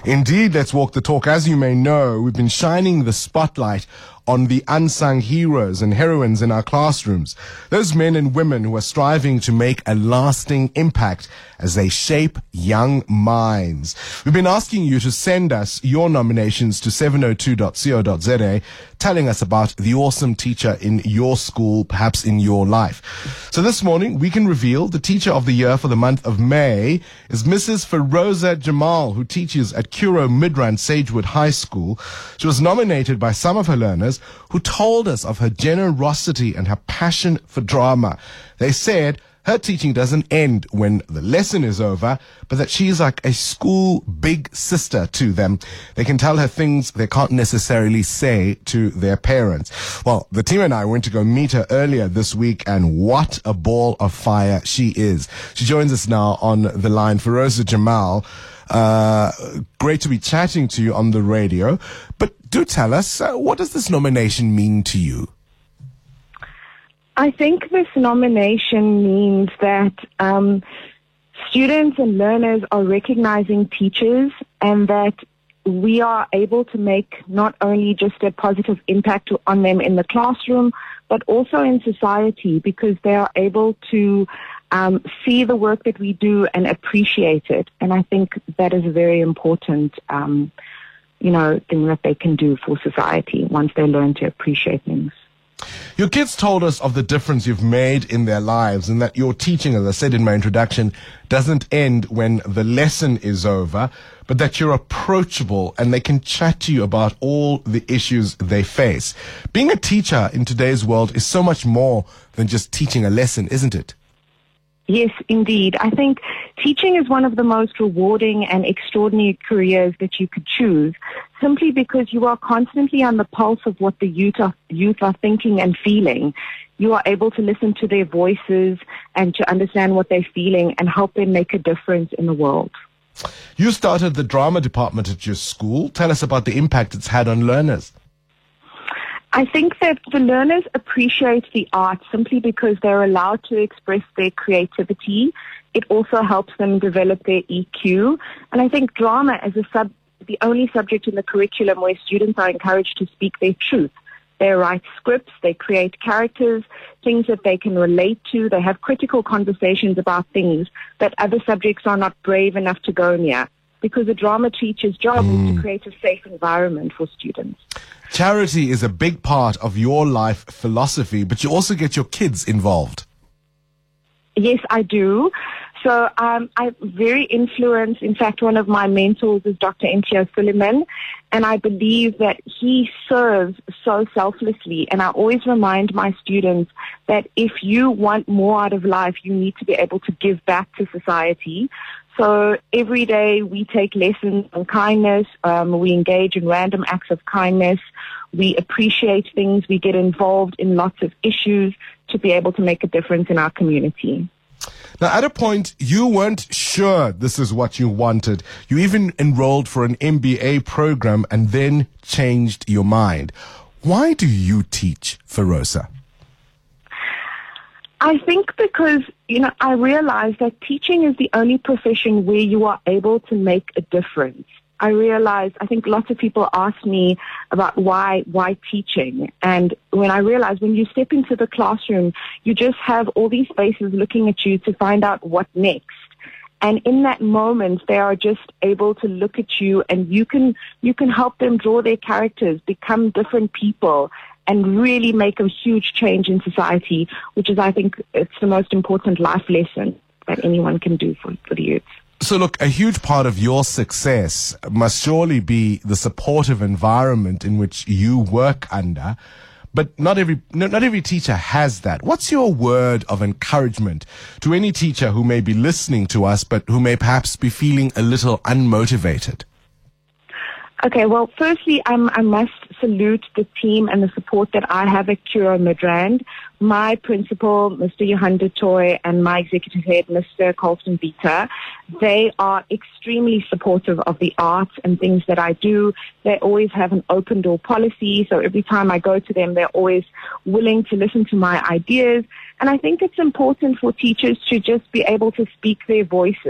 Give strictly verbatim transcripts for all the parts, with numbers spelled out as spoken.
Indeed, let's walk the talk. As you may know, we've been shining the spotlight on the unsung heroes and heroines in our classrooms. Those men and women who are striving to make a lasting impact as they shape young minds. We've been asking you to send us your nominations to seven oh two dot co dot za, telling us about the awesome teacher in your school, perhaps in your life. So this morning, we can reveal the Teacher of the Year for the month of May is Missus Feroza Jamal, who teaches at Curro Midrand Sagewood High School. She was nominated by some of her learners who told us of her generosity and her passion for drama. They said her teaching doesn't end when the lesson is over, but that she's like a school big sister to them. They can tell her things they can't necessarily say to their parents. Well, the team and I went to go meet her earlier this week, and what a ball of fire she is. She joins us now on the line. Feroza Jamal, uh, great to be chatting to you on the radio. But do tell us, uh, what does this nomination mean to you? I think this nomination means that um, students and learners are recognizing teachers, and that we are able to make not only just a positive impact on them in the classroom, but also in society, because they are able to um, see the work that we do and appreciate it. And I think that is a very important um, you know, thing that they can do for society once they learn to appreciate things. Your kids told us of the difference you've made in their lives, and that your teaching, as I said in my introduction, doesn't end when the lesson is over, but that you're approachable and they can chat to you about all the issues they face. Being a teacher in today's world is so much more than just teaching a lesson, isn't it? Yes, indeed. I think teaching is one of the most rewarding and extraordinary careers that you could choose, simply because you are constantly on the pulse of what the youth are, youth are thinking and feeling. You are able to listen to their voices and to understand what they're feeling and help them make a difference in the world. You started the drama department at your school. Tell us about the impact it's had on learners. I think that the learners appreciate the art simply because they're allowed to express their creativity. It also helps them develop their E Q. And I think drama as a sub, the only subject in the curriculum where students are encouraged to speak their truth. They write scripts, they create characters, things that they can relate to. They have critical conversations about things that other subjects are not brave enough to go near, because a drama teacher's job mm. is to create a safe environment for students. Charity is a big part of your life philosophy, but you also get your kids involved. Yes, I do. So um, I'm very influenced. In fact, one of my mentors is Doctor Intio Suleiman, and I believe that he serves so selflessly. And I always remind my students that if you want more out of life, you need to be able to give back to society. So every day we take lessons on kindness. Um, we engage in random acts of kindness. We appreciate things. We get involved in lots of issues to be able to make a difference in our community. Now, at a point, you weren't sure this is what you wanted. You even enrolled for an M B A program and then changed your mind. Why do you teach, Feroza? I think because, you know, I realize that teaching is the only profession where you are able to make a difference. I realize, I think lots of people ask me about why, why teaching. And when I realize when you step into the classroom, you just have all these faces looking at you to find out what next. And in that moment, they are just able to look at you, and you can, you can help them draw their characters, become different people, and really make a huge change in society, which is, I think, it's the most important life lesson that anyone can do for, for the youth. So look, a huge part of your success must surely be the supportive environment in which you work under. But not every not every teacher has that. What's your word of encouragement to any teacher who may be listening to us, but who may perhaps be feeling a little unmotivated? Okay, well, firstly, um, I must salute the team and the support that I have at Curro Midrand. My principal, Mister Johan de Toy, and my executive head, Mister Colston Bita, they are extremely supportive of the arts and things that I do. They always have an open door policy, so every time I go to them, they're always willing to listen to my ideas. And I think it's important for teachers to just be able to speak their voices.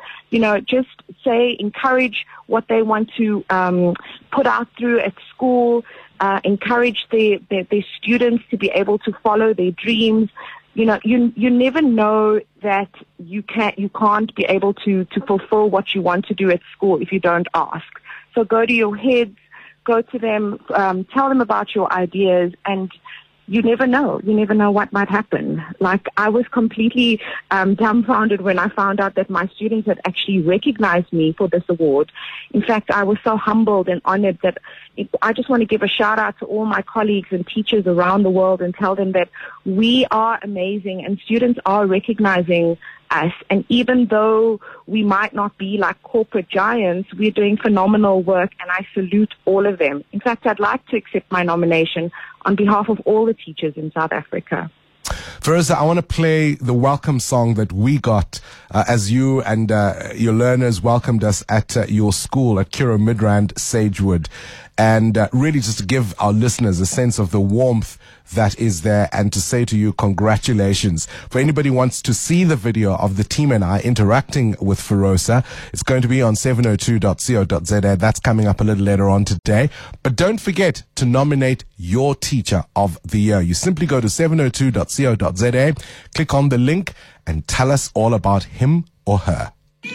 you know, just say, encourage what they want to um, put out through at school, uh, encourage their, their, their students to be able to follow their dreams. You know, you you never know that you can't you can't be able to to fulfill what you want to do at school if you don't ask. So go to your heads, go to them, um, tell them about your ideas, and you never know. You never know what might happen. Like, I was completely um, dumbfounded when I found out that my students had actually recognized me for this award. In fact, I was so humbled and honored that it, I just want to give a shout out to all my colleagues and teachers around the world and tell them that we are amazing and students are recognizing us. And even though we might not be like corporate giants, we're doing phenomenal work, and I salute all of them. In fact, I'd like to accept my nomination on behalf of all the teachers in South Africa. Feroza, I want to play the welcome song that we got uh, as you and uh, your learners welcomed us at uh, your school at Curro Midrand Sagewood. And uh, really just to give our listeners a sense of the warmth that is there, and to say to you, congratulations. For anybody who wants to see the video of the team and I interacting with Feroza, it's going to be on seven oh two dot co dot za. That's coming up a little later on today. But don't forget to nominate your teacher of the year. You simply go to seven oh two dot co dot za, click on the link, and tell us all about him or her.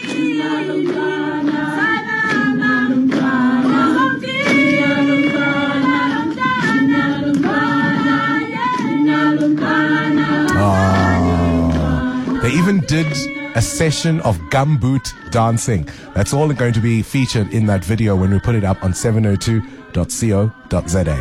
They even did a session of gumboot dancing. That's all going to be featured in that video when we put it up on seven oh two dot co dot za.